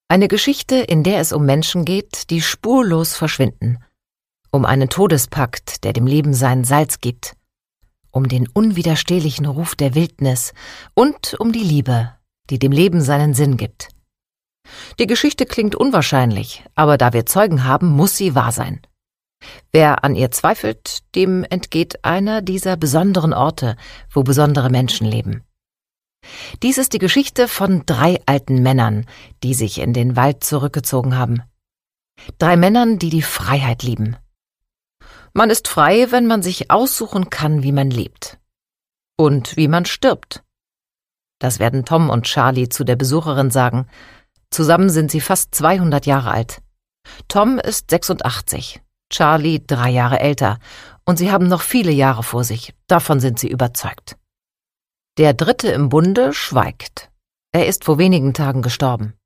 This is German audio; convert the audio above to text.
Eine Geschichte, in der es um Menschen geht, die spurlos verschwinden, um einen Todespakt, der dem Leben sein Salz gibt, um den unwiderstehlichen Ruf der Wildnis und um die Liebe, die dem Leben seinen Sinn gibt. Die Geschichte klingt unwahrscheinlich, aber da wir Zeugen haben, muss sie wahr sein. Wer an ihr zweifelt, dem entgeht einer dieser besonderen Orte, wo besondere Menschen leben. Dies ist die Geschichte von 3 alten Männern, die sich in den Wald zurückgezogen haben. 3 Männern, die die Freiheit lieben. Man ist frei, wenn man sich aussuchen kann, wie man lebt. Und wie man stirbt. Das werden Tom und Charlie zu der Besucherin sagen. Zusammen sind sie fast 200 Jahre alt. Tom ist 86, Charlie 3 Jahre älter, und sie haben noch viele Jahre vor sich, davon sind sie überzeugt. Der Dritte im Bunde schweigt. Er ist vor wenigen Tagen gestorben.